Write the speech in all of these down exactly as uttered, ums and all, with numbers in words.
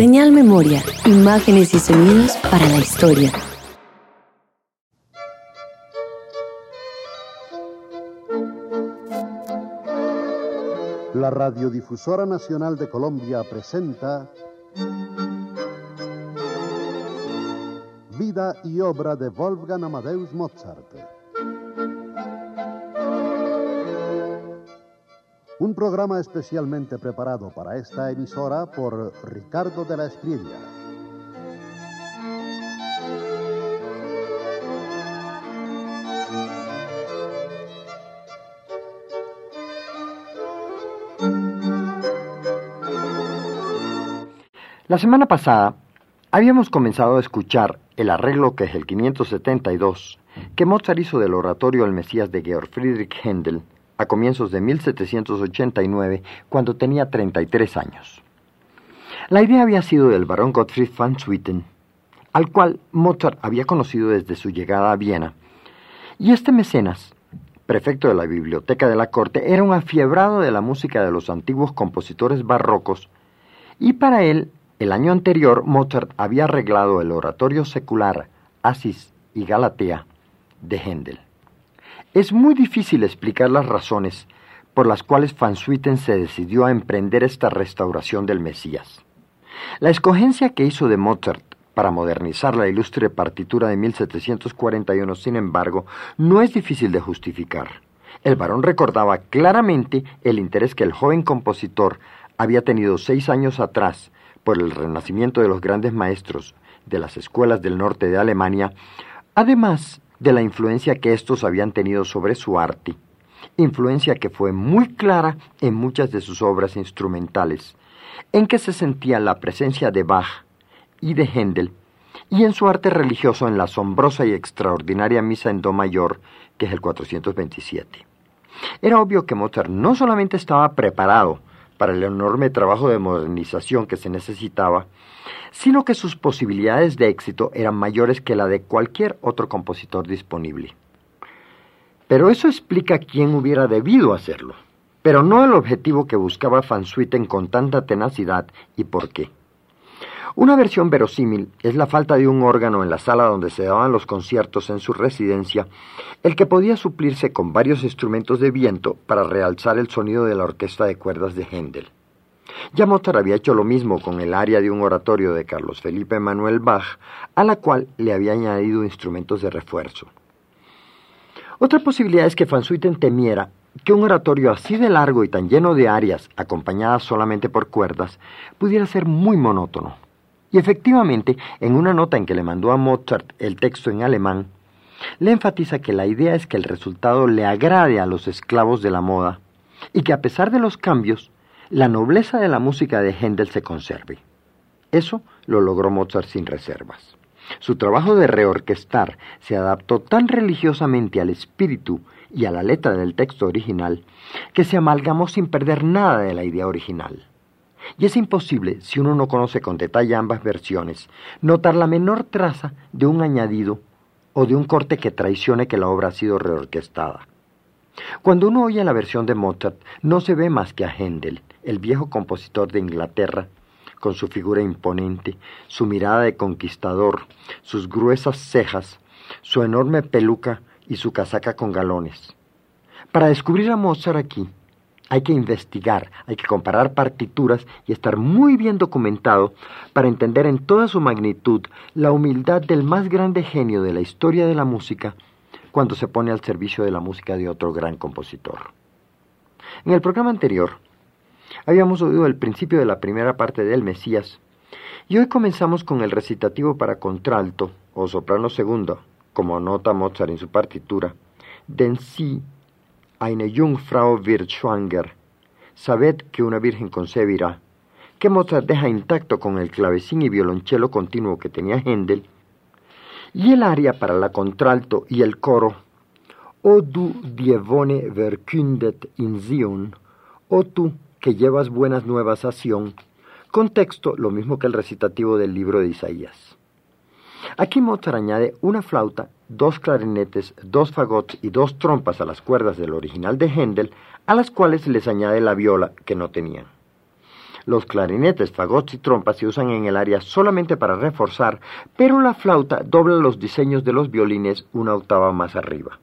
Señal Memoria, imágenes y sonidos para la historia. La Radiodifusora Nacional de Colombia presenta Vida y obra de Wolfgang Amadeus Mozart. Un programa especialmente preparado para esta emisora por Ricardo de la Espriella. La semana pasada habíamos comenzado a escuchar el arreglo, que es el quinientos setenta y dos, que Mozart hizo del oratorio El Mesías de Georg Friedrich Händel a comienzos de mil setecientos ochenta y nueve, cuando tenía treinta y tres años. La idea había sido del barón Gottfried van Swieten, al cual Mozart había conocido desde su llegada a Viena, y este mecenas, prefecto de la biblioteca de la corte, era un afiebrado de la música de los antiguos compositores barrocos, y para él, el año anterior, Mozart había arreglado el oratorio secular Acis y Galatea de Händel. Es muy difícil explicar las razones por las cuales van Swieten se decidió a emprender esta restauración del Mesías. La escogencia que hizo de Mozart para modernizar la ilustre partitura de mil setecientos cuarenta y uno, sin embargo, no es difícil de justificar. El barón recordaba claramente el interés que el joven compositor había tenido seis años atrás por el renacimiento de los grandes maestros de las escuelas del norte de Alemania, además de la influencia que estos habían tenido sobre su arte, influencia que fue muy clara en muchas de sus obras instrumentales, en que se sentía la presencia de Bach y de Händel, y en su arte religioso en la asombrosa y extraordinaria Misa en Do mayor, que es el cuatrocientos veintisiete. Era obvio que Mozart no solamente estaba preparado para el enorme trabajo de modernización que se necesitaba, sino que sus posibilidades de éxito eran mayores que la de cualquier otro compositor disponible. Pero eso explica quién hubiera debido hacerlo, pero no el objetivo que buscaba van Swieten con tanta tenacidad y por qué. Una versión verosímil es la falta de un órgano en la sala donde se daban los conciertos en su residencia, el que podía suplirse con varios instrumentos de viento para realzar el sonido de la orquesta de cuerdas de Händel. Ya Mozart había hecho lo mismo con el aria de un oratorio de Carlos Felipe Emanuel Bach, a la cual le había añadido instrumentos de refuerzo. Otra posibilidad es que van Swieten temiera que un oratorio así de largo y tan lleno de arias, acompañadas solamente por cuerdas, pudiera ser muy monótono. Y efectivamente, en una nota en que le mandó a Mozart el texto en alemán, le enfatiza que la idea es que el resultado le agrade a los esclavos de la moda y que a pesar de los cambios, la nobleza de la música de Händel se conserve. Eso lo logró Mozart sin reservas. Su trabajo de reorquestar se adaptó tan religiosamente al espíritu y a la letra del texto original que se amalgamó sin perder nada de la idea original. Y es imposible, si uno no conoce con detalle ambas versiones, notar la menor traza de un añadido o de un corte que traicione que la obra ha sido reorquestada. Cuando uno oye la versión de Mozart, no se ve más que a Händel, el viejo compositor de Inglaterra, con su figura imponente, su mirada de conquistador, sus gruesas cejas, su enorme peluca y su casaca con galones. Para descubrir a Mozart aquí, hay que investigar, hay que comparar partituras y estar muy bien documentado para entender en toda su magnitud la humildad del más grande genio de la historia de la música cuando se pone al servicio de la música de otro gran compositor. En el programa anterior, habíamos oído el principio de la primera parte del Mesías y hoy comenzamos con el recitativo para contralto o soprano segunda, como anota Mozart en su partitura, Denn sie, eine Jungfrau wird schwanger, sabed que una virgen concebirá, que Mozart deja intacto con el clavecín y violonchelo continuo que tenía Händel, y el aria para la contralto y el coro, O du dievone verkündet in Zion, o tú que llevas buenas nuevas a Sion, con texto lo mismo que el recitativo del libro de Isaías. Aquí Mozart añade una flauta, dos clarinetes, dos fagots y dos trompas a las cuerdas del original de Händel, a las cuales les añade la viola que no tenían. Los clarinetes, fagots y trompas se usan en el aria solamente para reforzar, pero la flauta dobla los diseños de los violines una octava más arriba.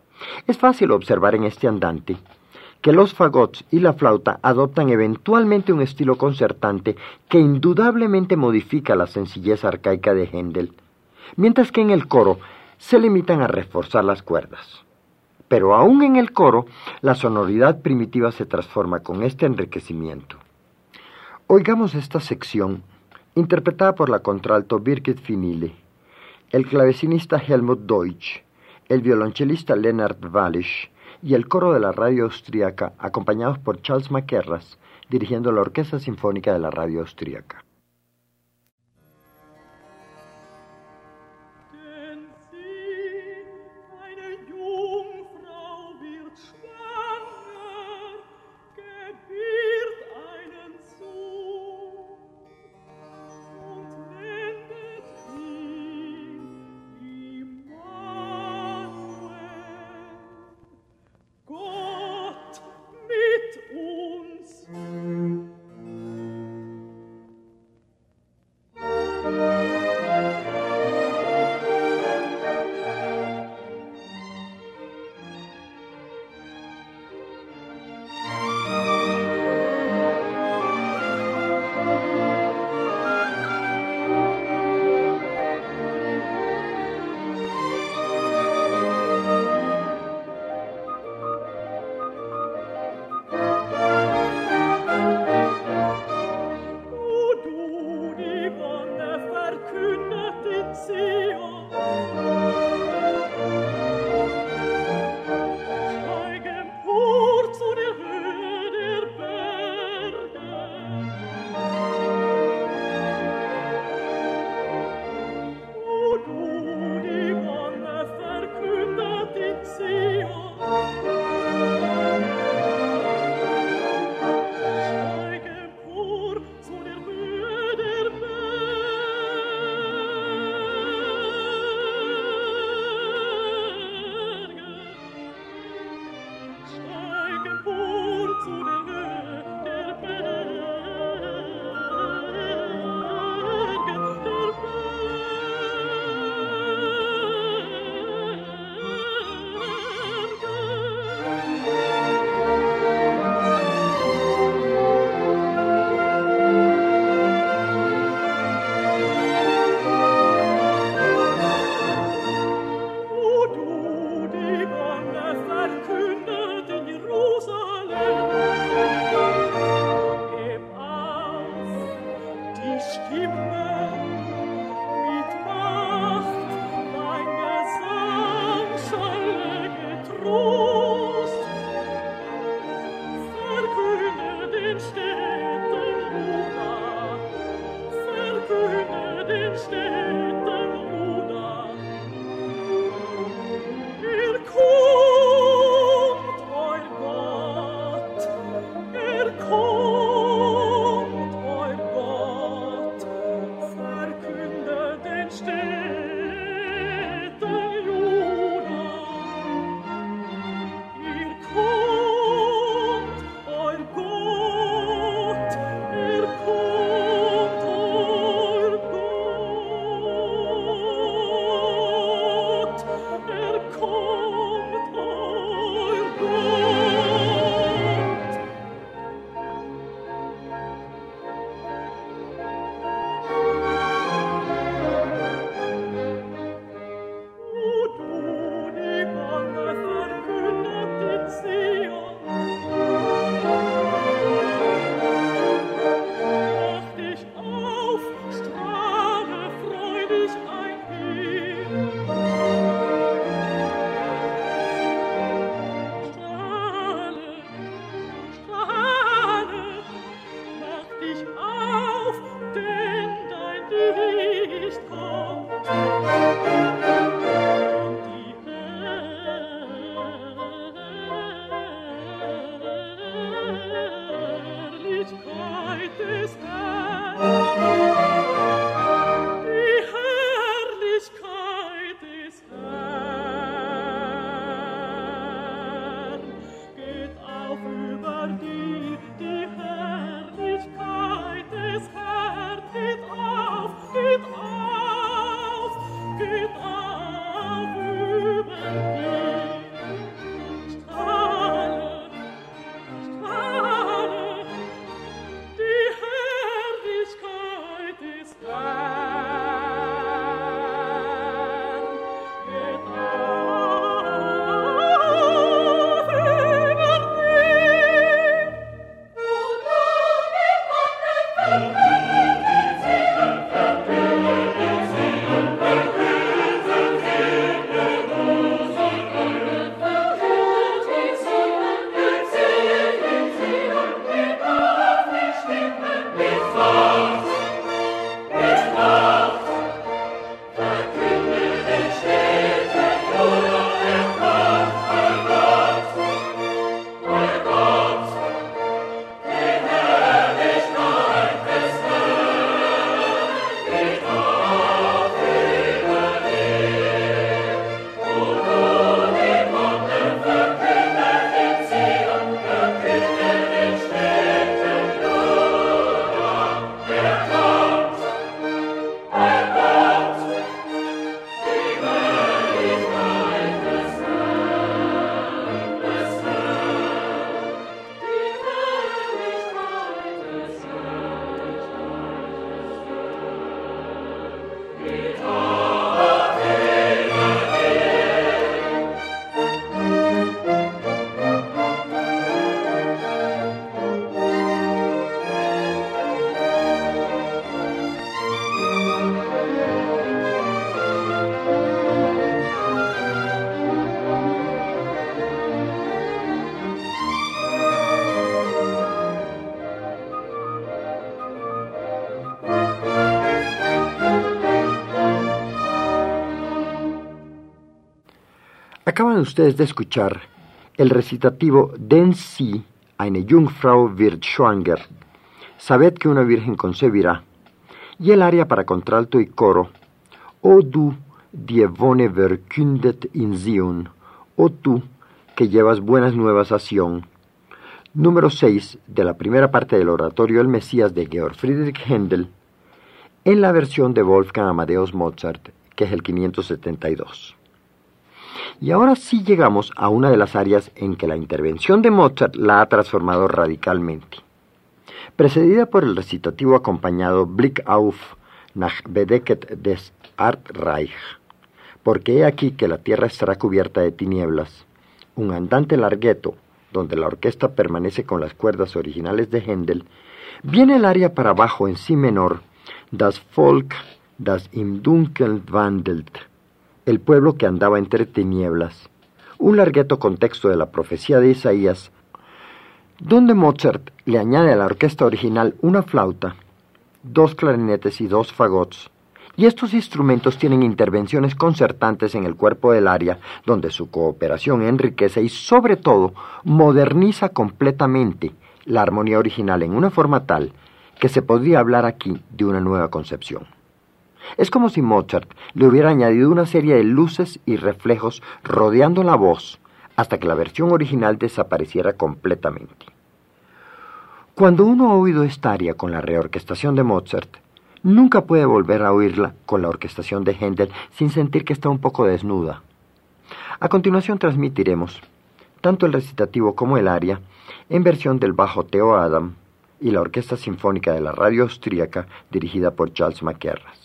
Es fácil observar en este andante que los fagots y la flauta adoptan eventualmente un estilo concertante que indudablemente modifica la sencillez arcaica de Händel, mientras que en el coro se limitan a reforzar las cuerdas. Pero aún en el coro, la sonoridad primitiva se transforma con este enriquecimiento. Oigamos esta sección, interpretada por la contralto Birgit Finile, el clavecinista Helmut Deutsch, el violonchelista Leonard Wallisch y el coro de la radio austríaca, acompañados por Charles Mackerras, dirigiendo la Orquesta Sinfónica de la radio austríaca. Über die, die Herrlichkeit Acaban ustedes de escuchar el recitativo Den Sie eine Jungfrau wird schwanger, sabed que una virgen concebirá, y el aria para contralto y coro, O du, die Wonne verkündet in Zion, o tú, que llevas buenas nuevas a Sion, número seis de la primera parte del oratorio El Mesías de Georg Friedrich Händel, en la versión de Wolfgang Amadeus Mozart, que es el quinientos setenta y dos. Y ahora sí llegamos a una de las áreas en que la intervención de Mozart la ha transformado radicalmente. Precedida por el recitativo acompañado Blick auf nach Bedecket des Erdreich, porque he aquí que la tierra estará cubierta de tinieblas, un andante larghetto, donde la orquesta permanece con las cuerdas originales de Händel, viene el aria para bajo en si menor, Das Volk, das im Dunkeln wandelt, el pueblo que andaba entre tinieblas, un larghetto contexto de la profecía de Isaías, donde Mozart le añade a la orquesta original una flauta, dos clarinetes y dos fagots, y estos instrumentos tienen intervenciones concertantes en el cuerpo del aria, donde su cooperación enriquece y sobre todo moderniza completamente la armonía original en una forma tal que se podría hablar aquí de una nueva concepción. Es como si Mozart le hubiera añadido una serie de luces y reflejos rodeando la voz hasta que la versión original desapareciera completamente. Cuando uno ha oído esta aria con la reorquestación de Mozart, nunca puede volver a oírla con la orquestación de Händel sin sentir que está un poco desnuda. A continuación transmitiremos tanto el recitativo como el aria en versión del bajo Theo Adam y la Orquesta Sinfónica de la Radio Austríaca dirigida por Charles Mackerras.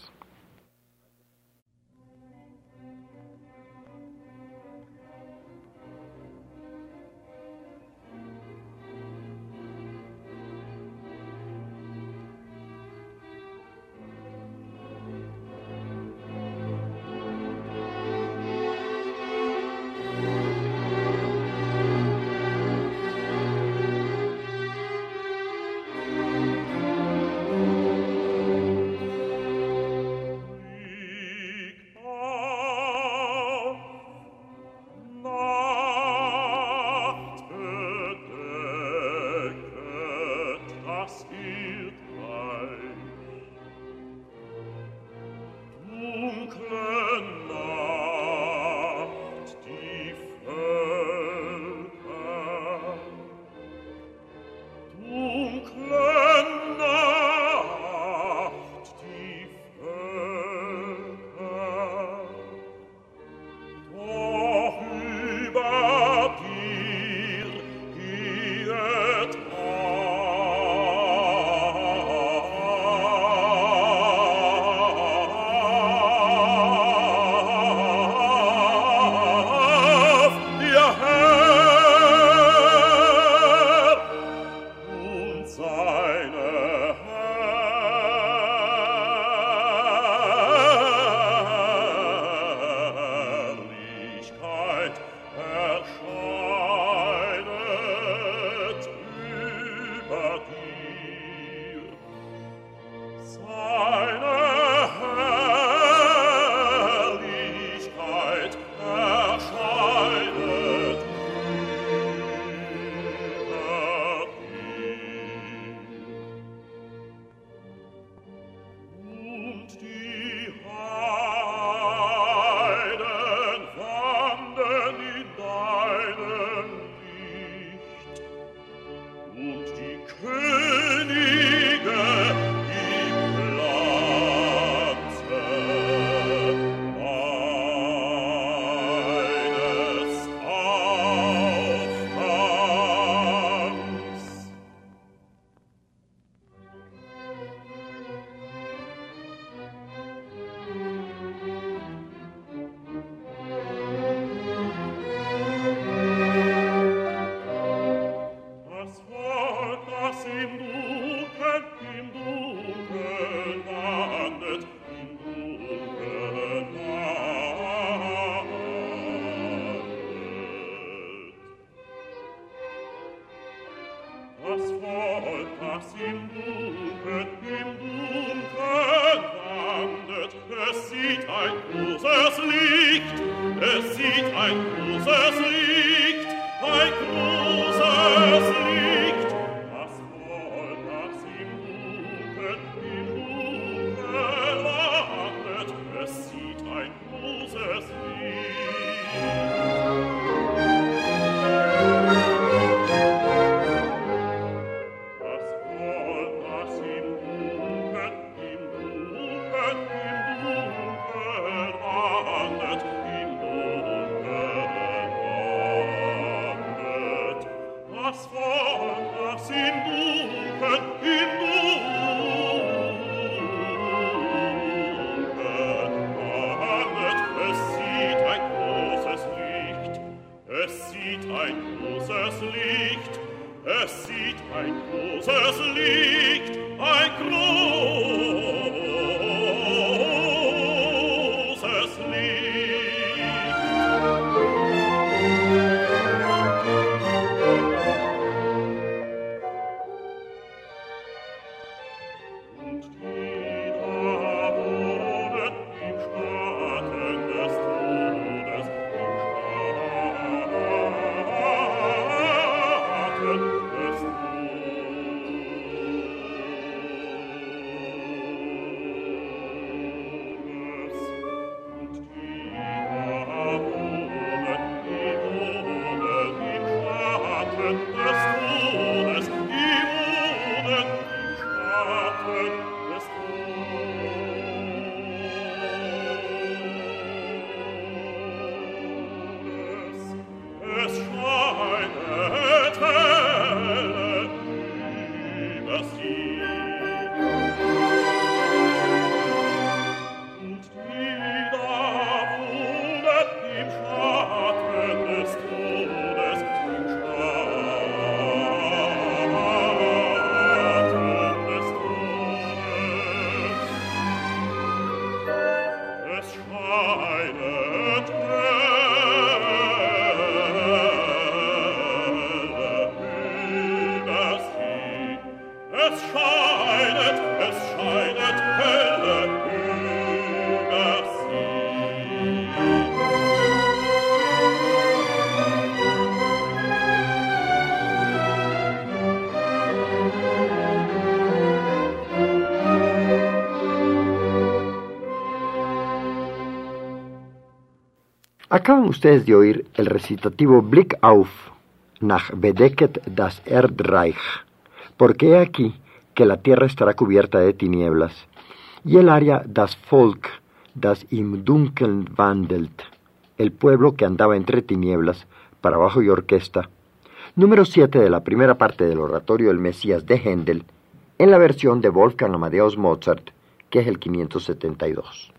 Acaban ustedes de oír el recitativo Blick auf, nach bedecket das Erdreich, porque he aquí que la tierra estará cubierta de tinieblas, y el aria das Volk, das im Dunkeln wandelt, el pueblo que andaba entre tinieblas, para bajo y orquesta, número siete de la primera parte del oratorio El Mesías de Händel, en la versión de Wolfgang Amadeus Mozart, que es el quinientos setenta y dos.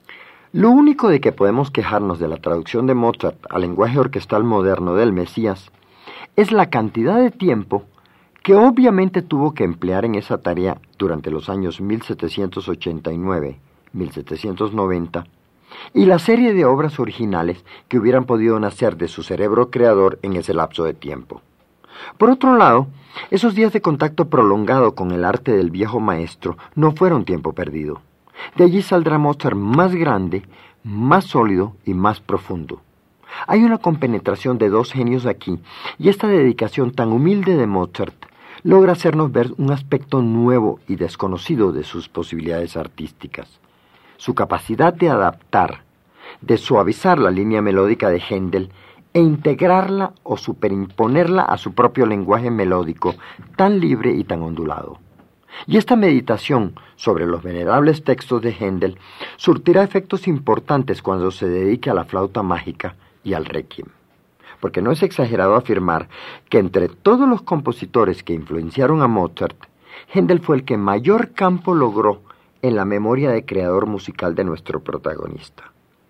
Lo único de que podemos quejarnos de la traducción de Mozart al lenguaje orquestal moderno del Mesías es la cantidad de tiempo que obviamente tuvo que emplear en esa tarea durante los años mil setecientos ochenta y nueve a mil setecientos noventa y la serie de obras originales que hubieran podido nacer de su cerebro creador en ese lapso de tiempo. Por otro lado, esos días de contacto prolongado con el arte del viejo maestro no fueron tiempo perdido. De allí saldrá Mozart más grande, más sólido y más profundo. Hay una compenetración de dos genios aquí, y esta dedicación tan humilde de Mozart logra hacernos ver un aspecto nuevo y desconocido de sus posibilidades artísticas. Su capacidad de adaptar, de suavizar la línea melódica de Händel e integrarla o superimponerla a su propio lenguaje melódico tan libre y tan ondulado. Y esta meditación sobre los venerables textos de Händel surtirá efectos importantes cuando se dedique a la flauta mágica y al requiem. Porque no es exagerado afirmar que entre todos los compositores que influenciaron a Mozart, Händel fue el que mayor campo logró en la memoria de creador musical de nuestro protagonista.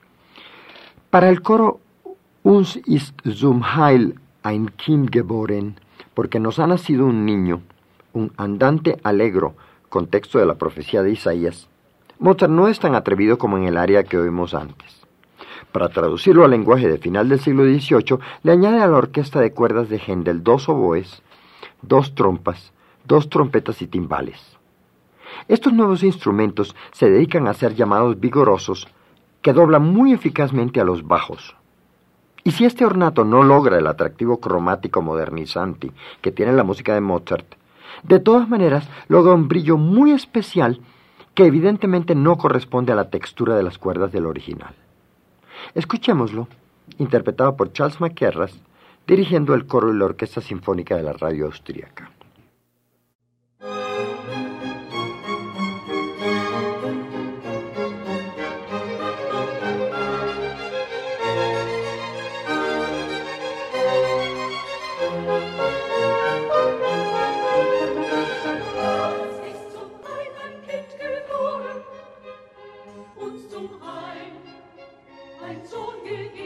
Para el coro Uns ist zum Heil ein Kind geboren, porque nos ha nacido un niño, un andante alegro, contexto de la profecía de Isaías, Mozart no es tan atrevido como en el aria que oímos antes. Para traducirlo al lenguaje de final del siglo dieciocho, le añade a la orquesta de cuerdas de Händel dos oboes, dos trompas, dos trompetas y timbales. Estos nuevos instrumentos se dedican a ser llamados vigorosos, que doblan muy eficazmente a los bajos. Y si este ornato no logra el atractivo cromático modernizante que tiene la música de Mozart, de todas maneras logra un brillo muy especial que evidentemente no corresponde a la textura de las cuerdas del original. Escuchémoslo, interpretado por Charles Mackerras, dirigiendo el coro y la Orquesta Sinfónica de la Radio Austríaca.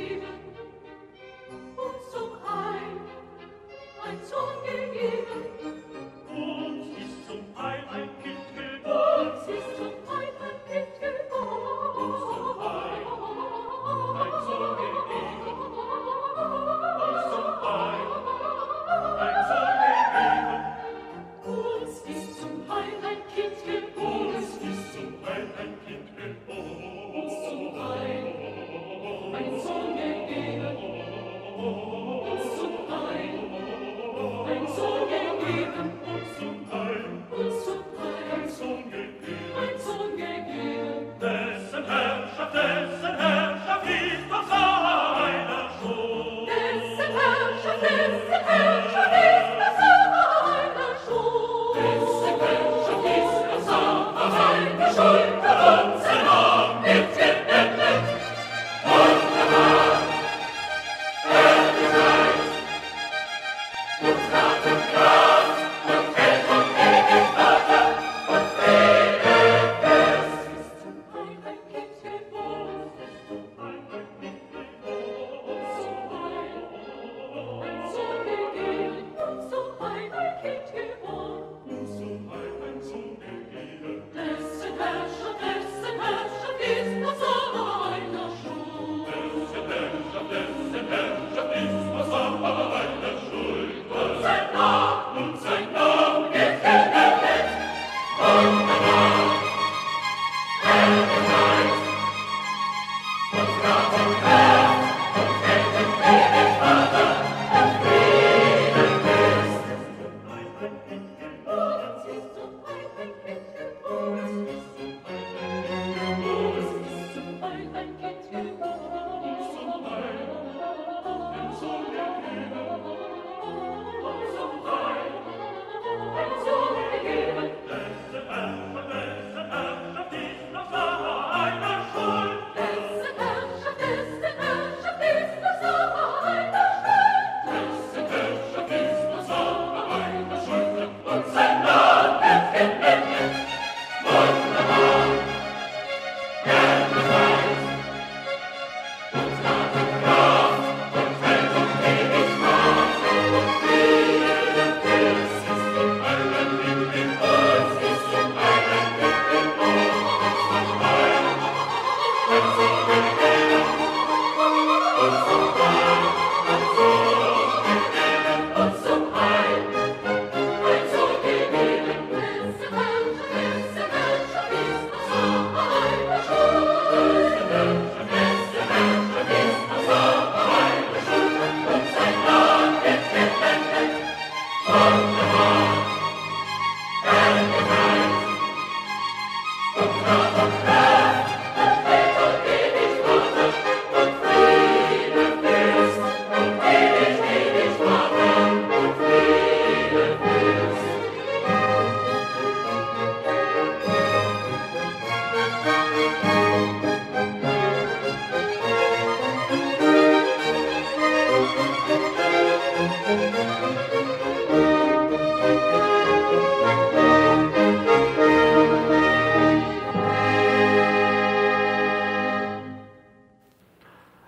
Ein Sohn gegeben,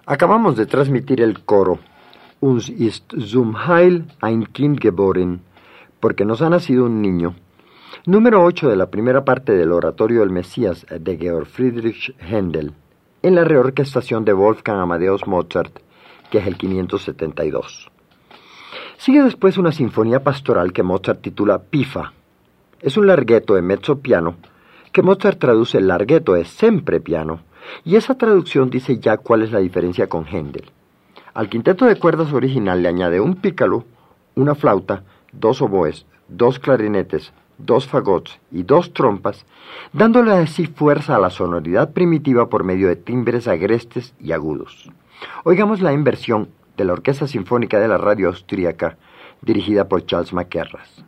Acabamos de transmitir el coro Uns ist zum Heil ein Kind geboren, porque nos ha nacido un niño, número ocho de la primera parte del oratorio del Mesías de Georg Friedrich Händel, en la reorquestación de Wolfgang Amadeus Mozart, que es el quinientos setenta y dos. Sigue después una sinfonía pastoral que Mozart titula Pifa. Es un larghetto de mezzo piano, que Mozart traduce larghetto de sempre piano, y esa traducción dice ya cuál es la diferencia con Händel. Al quinteto de cuerdas original le añade un pícalo, una flauta, dos oboes, dos clarinetes, dos fagots y dos trompas, dándole así fuerza a la sonoridad primitiva por medio de timbres agrestes y agudos. Oigamos la inversión de la Orquesta Sinfónica de la Radio Austríaca, dirigida por Charles Mackerras.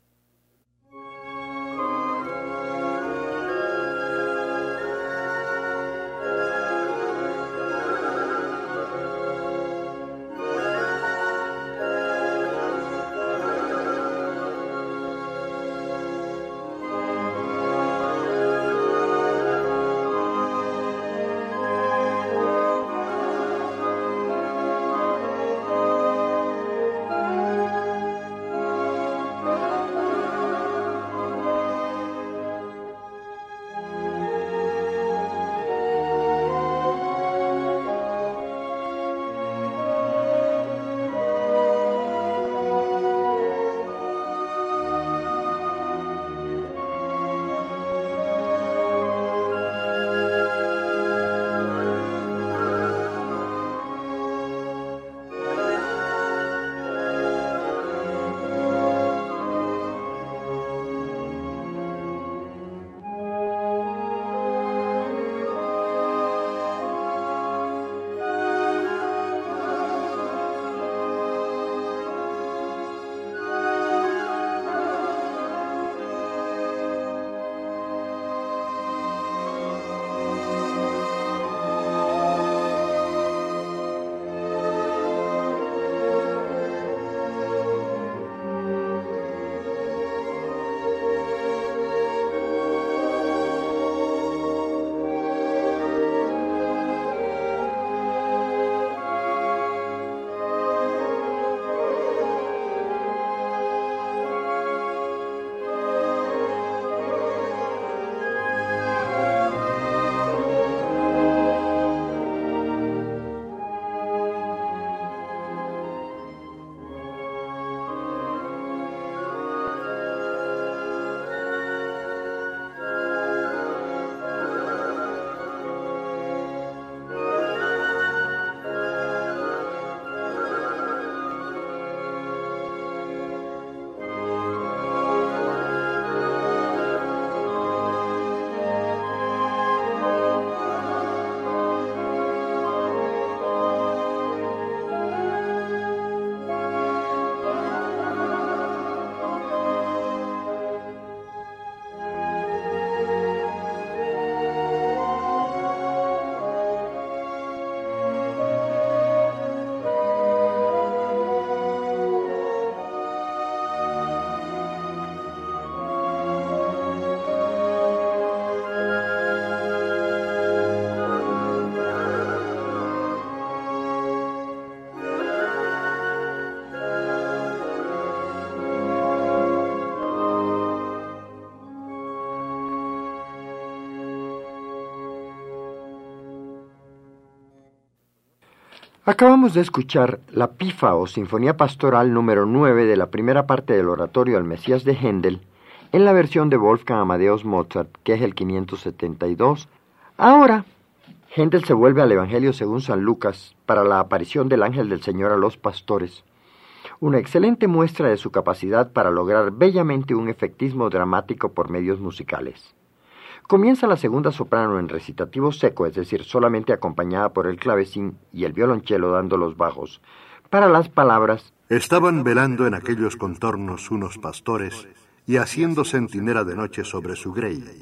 Acabamos de escuchar la Pifa o Sinfonía Pastoral número nueve de la primera parte del oratorio al Mesías de Händel, en la versión de Wolfgang Amadeus Mozart, que es el quinientos setenta y dos. Ahora, Händel se vuelve al Evangelio según San Lucas para la aparición del ángel del Señor a los pastores, una excelente muestra de su capacidad para lograr bellamente un efectismo dramático por medios musicales. Comienza la segunda soprano en recitativo seco, es decir, solamente acompañada por el clavecín y el violonchelo dando los bajos, para las palabras: Estaban velando en aquellos contornos unos pastores y haciendo centinela de noche sobre su grey.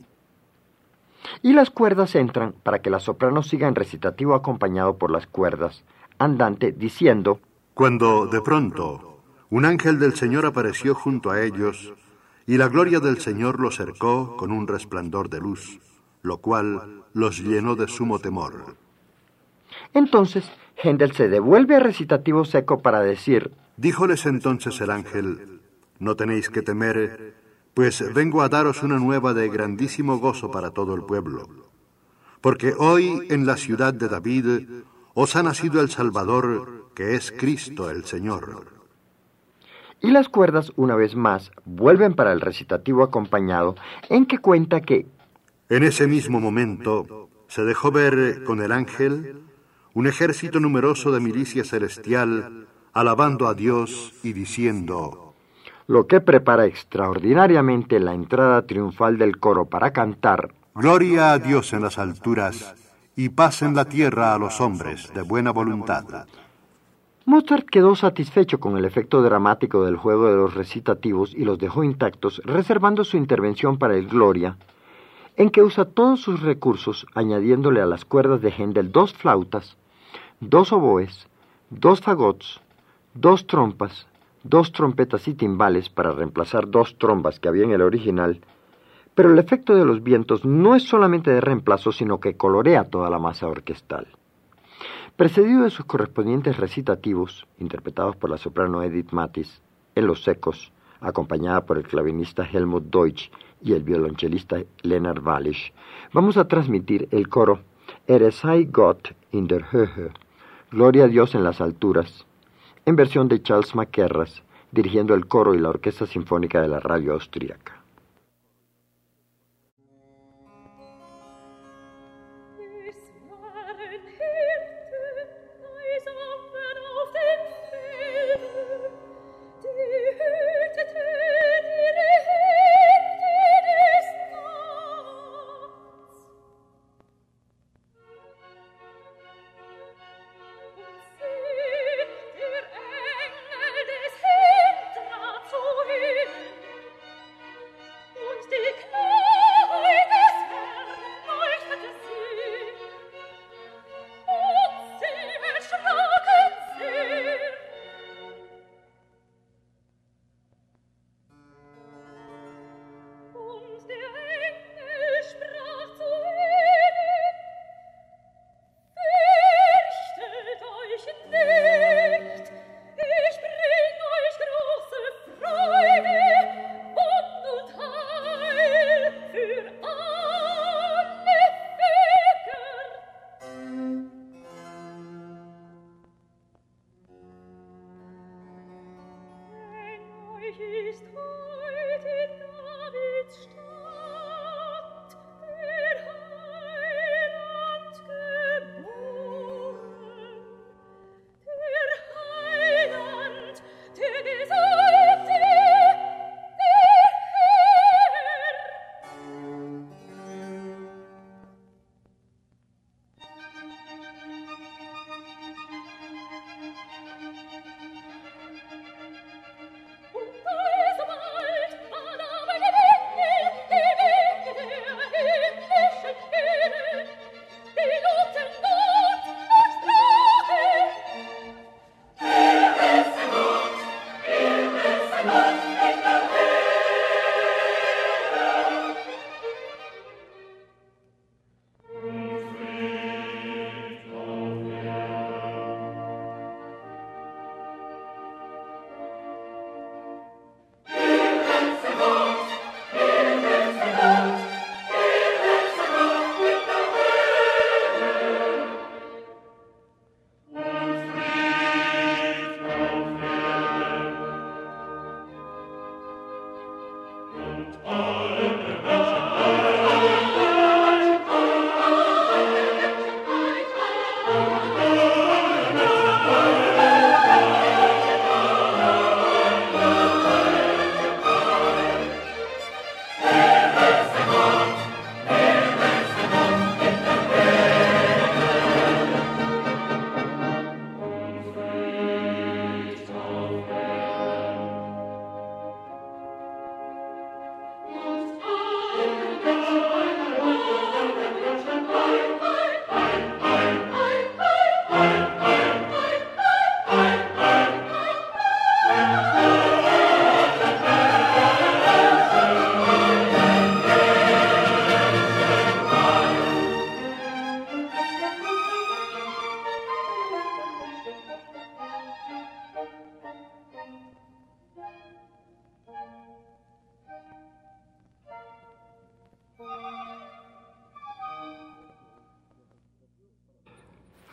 Y las cuerdas entran para que la soprano siga en recitativo acompañado por las cuerdas, andante, diciendo: Cuando, de pronto, un ángel del Señor apareció junto a ellos, y la gloria del Señor los cercó con un resplandor de luz, lo cual los llenó de sumo temor. Entonces, Händel se devuelve al recitativo seco para decir: díjoles entonces el ángel: no tenéis que temer, pues vengo a daros una nueva de grandísimo gozo para todo el pueblo. Porque hoy en la ciudad de David os ha nacido el Salvador, que es Cristo el Señor. Y las cuerdas, una vez más, vuelven para el recitativo acompañado, en que cuenta que en ese mismo momento se dejó ver con el ángel un ejército numeroso de milicia celestial, alabando a Dios y diciendo: lo que prepara extraordinariamente la entrada triunfal del coro para cantar: gloria a Dios en las alturas y paz en la tierra a los hombres de buena voluntad. Mozart quedó satisfecho con el efecto dramático del juego de los recitativos y los dejó intactos, reservando su intervención para el Gloria, en que usa todos sus recursos, añadiéndole a las cuerdas de Händel dos flautas, dos oboes, dos fagots, dos trompas, dos trompetas y timbales para reemplazar dos trombas que había en el original, pero el efecto de los vientos no es solamente de reemplazo, sino que colorea toda la masa orquestal. Precedido de sus correspondientes recitativos, interpretados por la soprano Edith Mathis, en los secos, acompañada por el clavinista Helmut Deutsch y el violonchelista Leonard Wallisch, vamos a transmitir el coro Er sei Gott in der Höhe, Gloria a Dios en las alturas, en versión de Charles Mackerras, dirigiendo el coro y la Orquesta Sinfónica de la Radio Austríaca.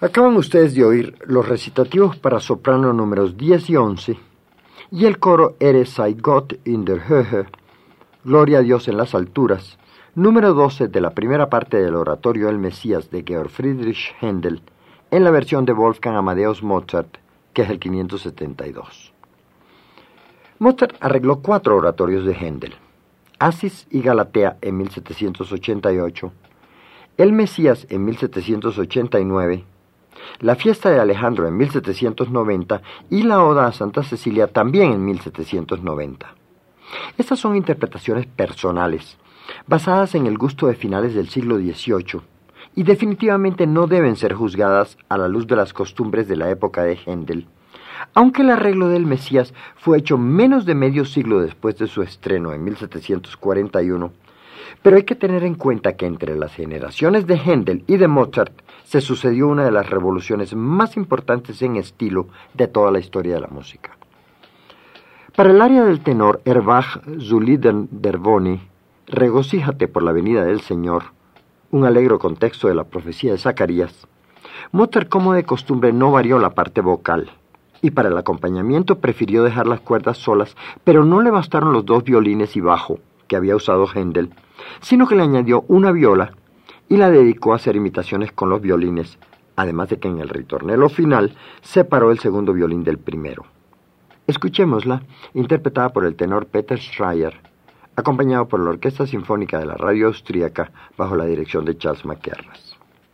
Acaban ustedes de oír los recitativos para soprano números diez y once y el coro Ehre sei Gott in der Höhe, Gloria a Dios en las alturas, número doce de la primera parte del oratorio El Mesías de Georg Friedrich Händel, en la versión de Wolfgang Amadeus Mozart, que es el quinientos setenta y dos. Mozart arregló cuatro oratorios de Händel: Acis y Galatea en mil setecientos ochenta y ocho, El Mesías en mil setecientos ochenta y nueve, La Fiesta de Alejandro en mil setecientos noventa y la Oda a Santa Cecilia también en mil setecientos noventa. Estas son interpretaciones personales, basadas en el gusto de finales del siglo dieciocho, y definitivamente no deben ser juzgadas a la luz de las costumbres de la época de Händel, aunque el arreglo del Mesías fue hecho menos de medio siglo después de su estreno en mil setecientos cuarenta y uno, pero hay que tener en cuenta que entre las generaciones de Händel y de Mozart se sucedió una de las revoluciones más importantes en estilo de toda la historia de la música. Para el área del tenor Erwach zu Liedern der Wonne, Regocíjate por la venida del Señor, un alegro contexto de la profecía de Zacarías, Mozart, como de costumbre, no varió la parte vocal, y para el acompañamiento prefirió dejar las cuerdas solas, pero no le bastaron los dos violines y bajo que había usado Händel, sino que le añadió una viola y la dedicó a hacer imitaciones con los violines, además de que en el ritornello final separó el segundo violín del primero. Escuchémosla, interpretada por el tenor Peter Schreier, acompañado por la Orquesta Sinfónica de la Radio Austríaca bajo la dirección de Charles Mackerras.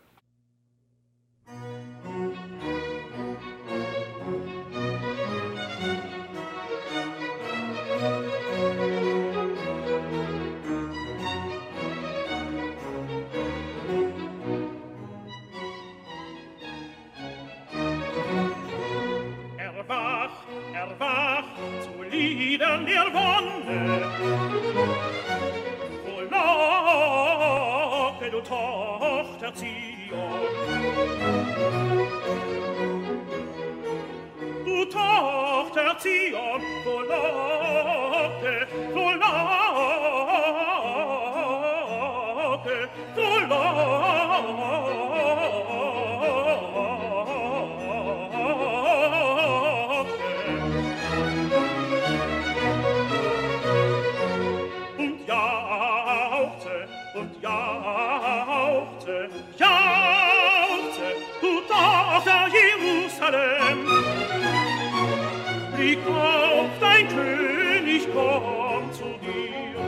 Tochter Zion, du Tochter Zion, frohlocke, frohlocke, frohlocke. Und jauchze, und jauchze, jauchze, du Tochter Jerusalem. Blick auf, dein König kommt zu dir.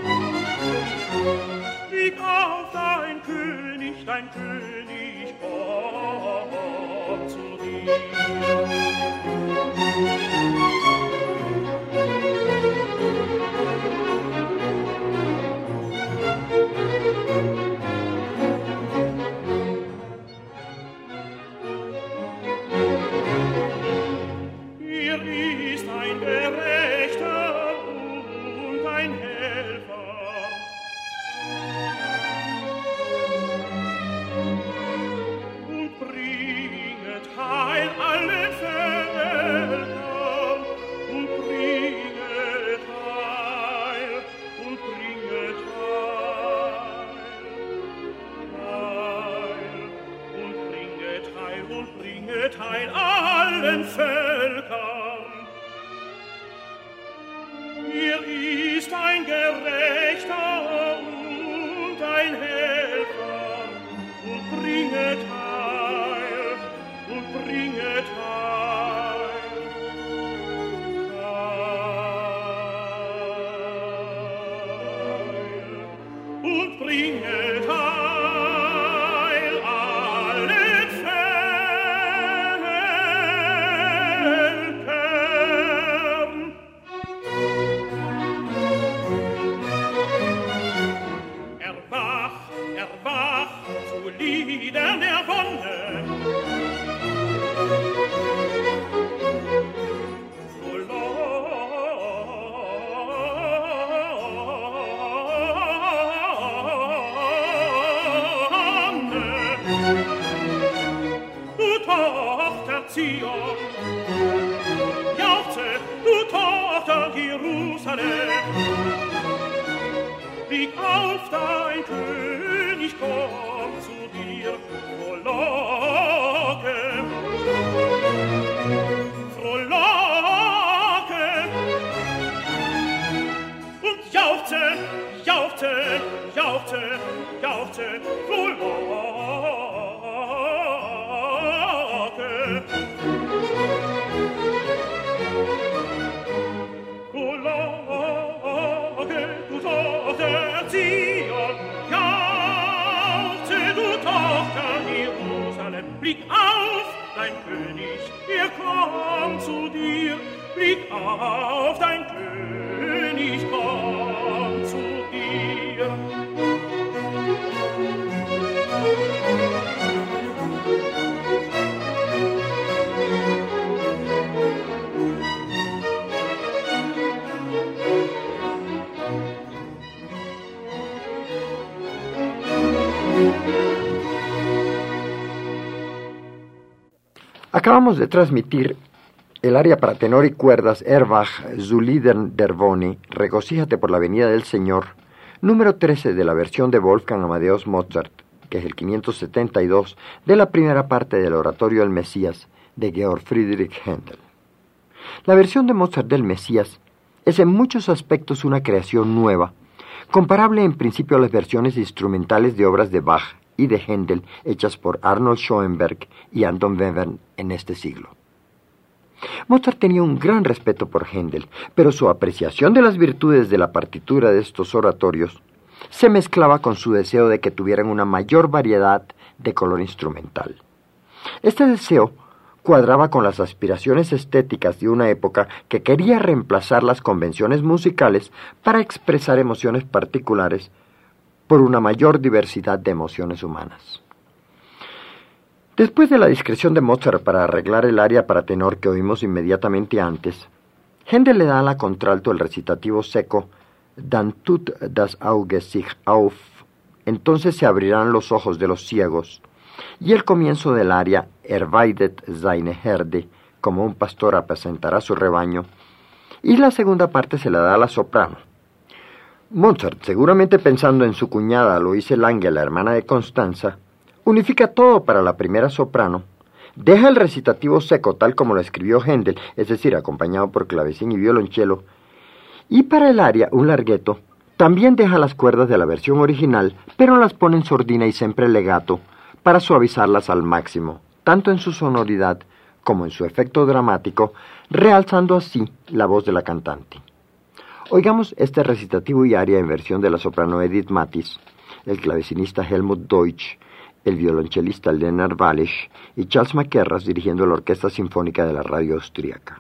Blick auf, dein König, dein König kommt zu dir. Teil allen Völkern. Hier ist ein Gerechter und ein Helfer und bringet Heil und bringet Heil. Heil und bringet Heil. Liedern der Wonne. Du Tochter Zion, jauchze, du Tochter Jerusalem. Blick auf, dein König kommt zu dir, frohlocke, forze volate. Volate tutte Zion, jauchze du Tochter Jerusalem, blick auf, dein König, er kommt zu dir, blick auf, dein König kommt zu dir. Acabamos de transmitir el aria para tenor y cuerdas Erbach, zu Liedern der Wonne, Regocíjate por la venida del Señor, número trece de la versión de Wolfgang Amadeus Mozart, que es el quinientos setenta y dos de la primera parte del oratorio El Mesías de Georg Friedrich Händel. La versión de Mozart del Mesías es en muchos aspectos una creación nueva, comparable en principio a las versiones instrumentales de obras de Bach y de Händel hechas por Arnold Schoenberg y Anton Webern en este siglo. Mozart tenía un gran respeto por Händel, pero su apreciación de las virtudes de la partitura de estos oratorios se mezclaba con su deseo de que tuvieran una mayor variedad de color instrumental. Este deseo cuadraba con las aspiraciones estéticas de una época que quería reemplazar las convenciones musicales para expresar emociones particulares por una mayor diversidad de emociones humanas. Después de la discreción de Mozart para arreglar el aria para tenor que oímos inmediatamente antes, Händel le da a la contralto el recitativo seco «Dann tut das Auge sich auf», entonces se abrirán los ojos de los ciegos, y el comienzo del aria «Er weidet seine Herde», como un pastor apacentará su rebaño, y la segunda parte se la da a la soprano. Mozart, seguramente pensando en su cuñada Aloise Lange, la hermana de Constanza, unifica todo para la primera soprano, deja el recitativo seco tal como lo escribió Händel, es decir, acompañado por clavecín y violonchelo, y para el aria, un larghetto, también deja las cuerdas de la versión original, pero las pone en sordina y sempre legato para suavizarlas al máximo, tanto en su sonoridad como en su efecto dramático, realzando así la voz de la cantante. Oigamos este recitativo y aria en versión de la soprano Edith Mathis, el clavecinista Helmut Deutsch, el violonchelista Leonard Walisch y Charles Mackerras dirigiendo la Orquesta Sinfónica de la radio austríaca.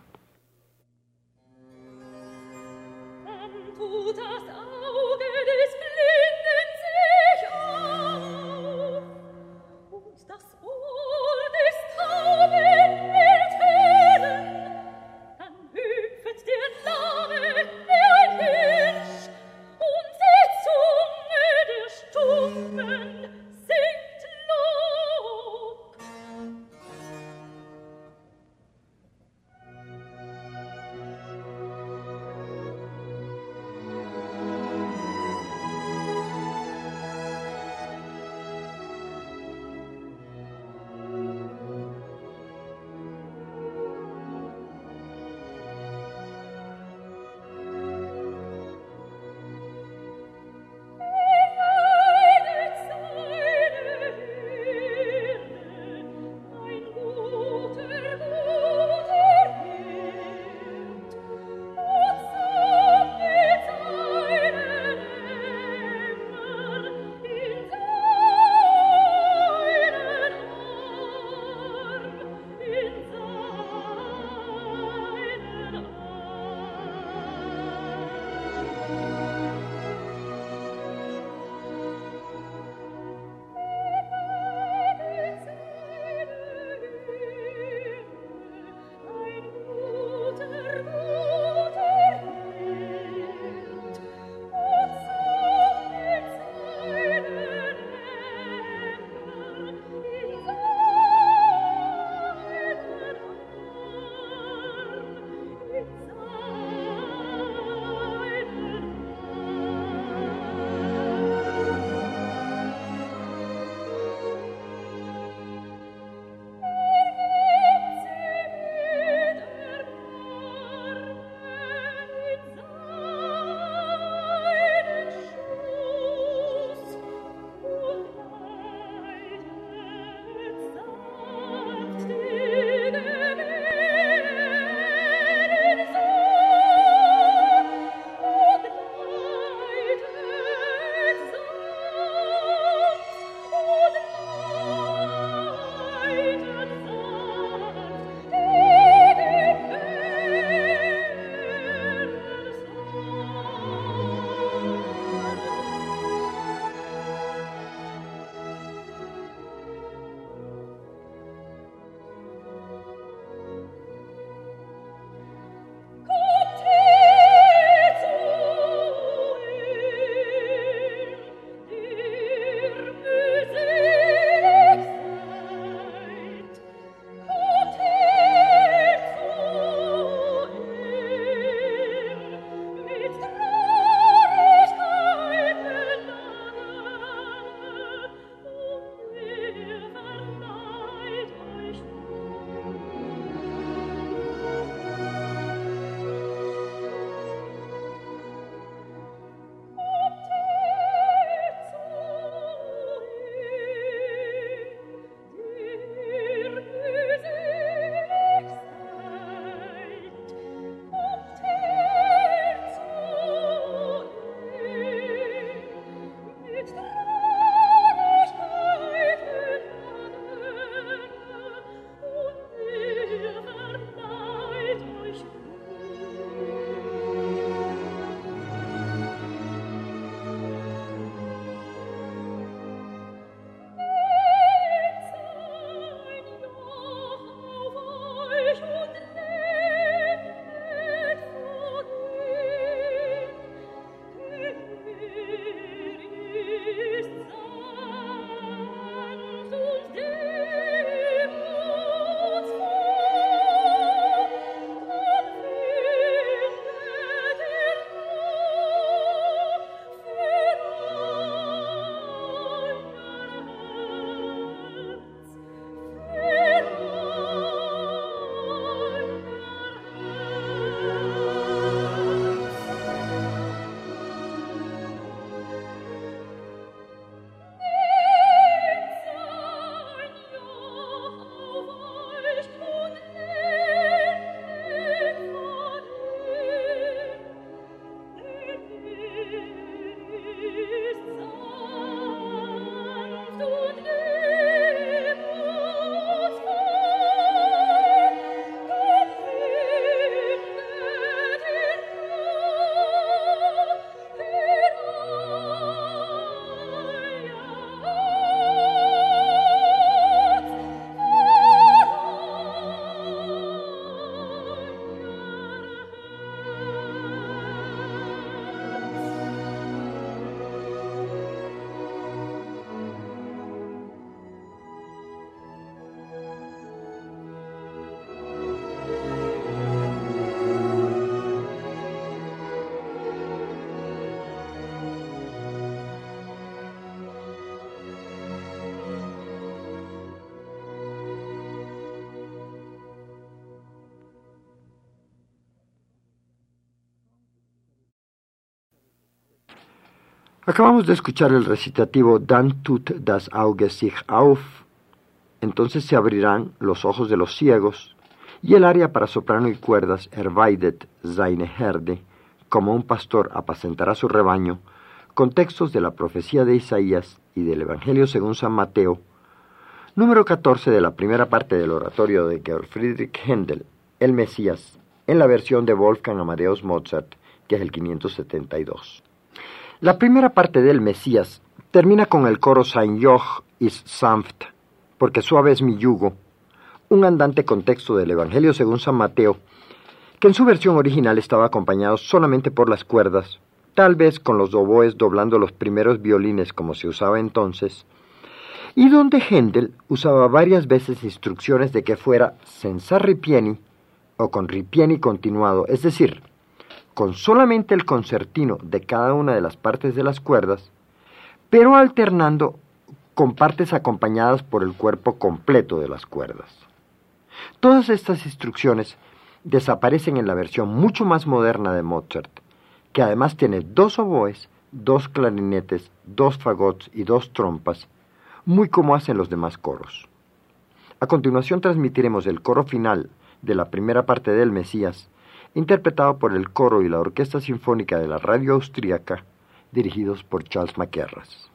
Acabamos de escuchar el recitativo Dann tut das Auge sich auf, entonces se abrirán los ojos de los ciegos, y el aria para soprano y cuerdas Erweidet seine Herde, como un pastor apacentará su rebaño, con textos de la profecía de Isaías y del Evangelio según San Mateo, número catorce de la primera parte del oratorio de Georg Friedrich Händel, El Mesías, en la versión de Wolfgang Amadeus Mozart, que es el quinientos setenta y dos. La primera parte del Mesías termina con el coro Sein Joch ist sanft, porque suave es mi yugo, un andante contexto del Evangelio según San Mateo, que en su versión original estaba acompañado solamente por las cuerdas, tal vez con los oboes doblando los primeros violines como se usaba entonces, y donde Händel usaba varias veces instrucciones de que fuera senza ripieni o con ripieni continuado, es decir, con solamente el concertino de cada una de las partes de las cuerdas, pero alternando con partes acompañadas por el cuerpo completo de las cuerdas. Todas estas instrucciones desaparecen en la versión mucho más moderna de Mozart, que además tiene dos oboes, dos clarinetes, dos fagots y dos trompas, muy como hacen los demás coros. A continuación transmitiremos el coro final de la primera parte del Mesías, interpretado por el coro y la Orquesta Sinfónica de la Radio Austríaca, dirigidos por Charles Mackerras.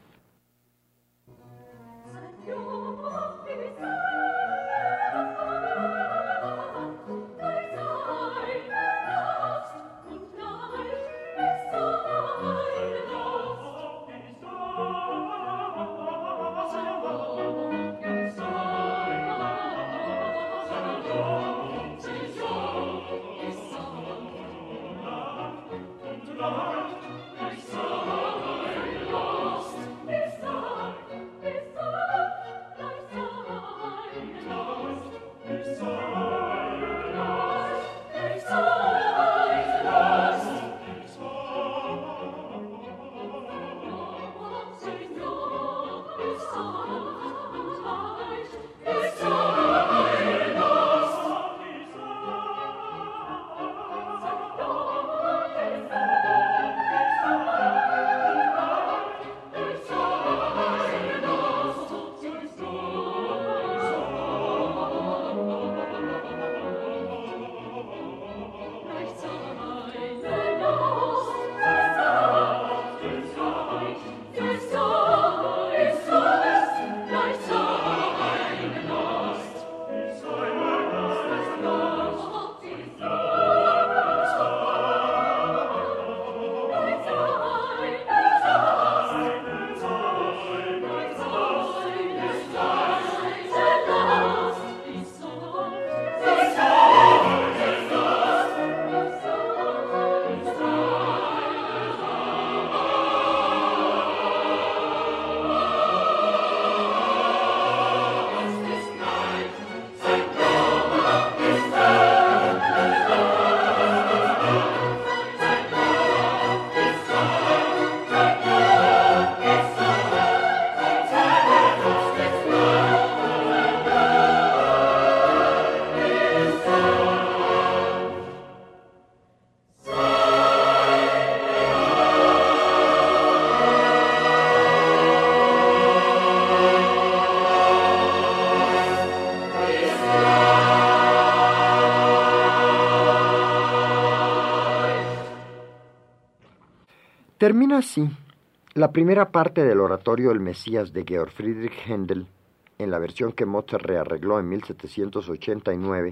Termina así la primera parte del oratorio El Mesías de Georg Friedrich Händel, en la versión que Mozart rearregló en mil setecientos ochenta y nueve,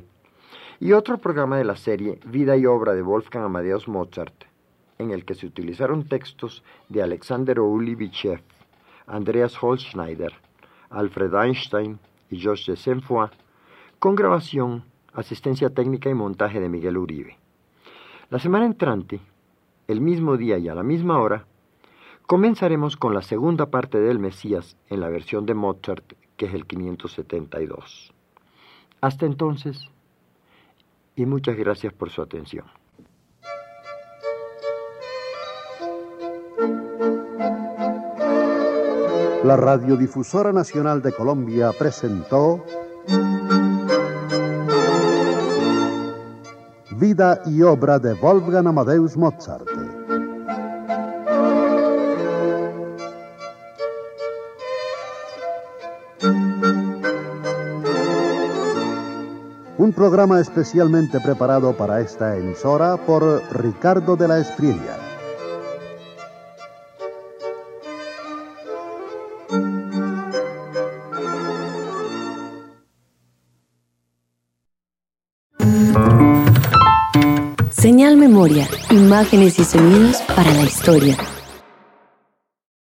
y otro programa de la serie Vida y obra de Wolfgang Amadeus Mozart, en el que se utilizaron textos de Alexander Oulivichev, Andreas Holzschneider, Alfred Einstein y Georges de Saint-Foy, con grabación, asistencia técnica y montaje de Miguel Uribe. La semana entrante, el mismo día y a la misma hora, comenzaremos con la segunda parte del Mesías en la versión de Mozart, que es el quinientos setenta y dos. Hasta entonces, y muchas gracias por su atención. La Radiodifusora Nacional de Colombia presentó Vida y obra de Wolfgang Amadeus Mozart. Un programa especialmente preparado para esta emisora por Ricardo de la Espriella. Señal Memoria, imágenes y sonidos para la historia.